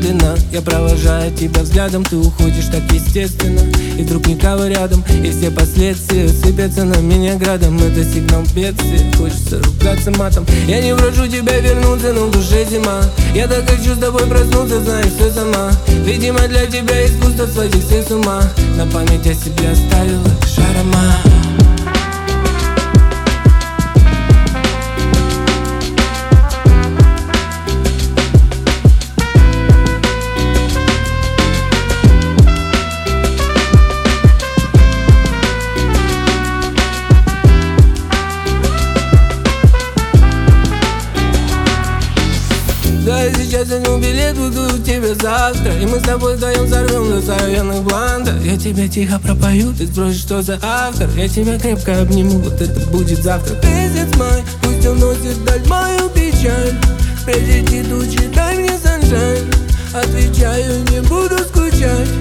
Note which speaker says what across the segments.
Speaker 1: медленно я провожаю тебя взглядом. Ты уходишь так естественно, и вдруг никого рядом. И все последствия сыпятся на меня градом. Это сигнал бедствия, хочется ругаться матом. Я не прошу тебя вернуться, но в душе зима. Я так хочу с тобой проснуться, знаешь все сама. Видимо, для тебя искусство сводить всех с ума. На память о себе оставила лишь аромат. Да, я сейчас возьму билет, буду у тебя завтра. И мы с тобой вдвоем взорвем до современных блантов. Я тебя тихо пропою, ты спросишь, что за автор. Я тебя крепко обниму, вот это будет завтра. Месяц май, пусть уносит вдаль мою печаль. Прежде тучи, дай мне саншайн. Отвечаю, не буду скучать.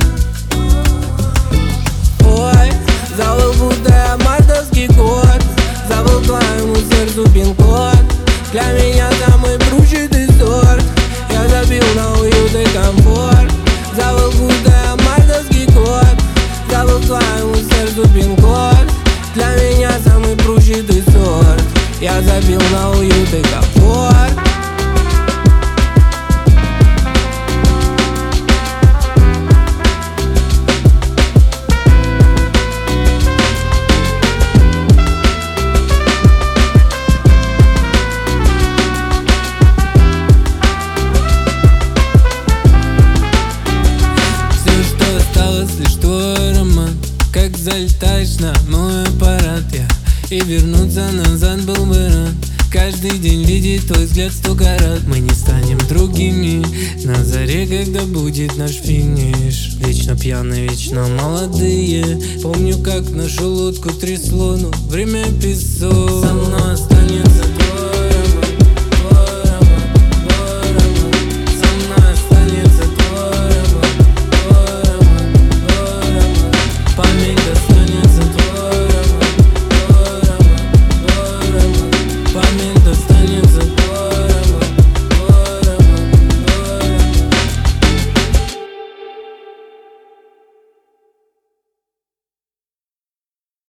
Speaker 1: Ой, завыл будто мартовский кот. Завыл твоему сердцу пин-код. Для меня самый пручитый сорт. Я забил на уют и комфорт. Завыл будто мартовский кот. Забыл твоему сердцу пин-код. Для меня самый пручитый сорт. Я забил на уют и комфорт. Как залетаешь на мой аппарат я, и вернуться назад был бы рад. Каждый день видит твой взгляд 100 карат. Мы не станем другими на заре, когда будет наш финиш. Вечно пьяные, вечно молодые. Помню, как нашу лодку трясло, но время песок. Со мной останется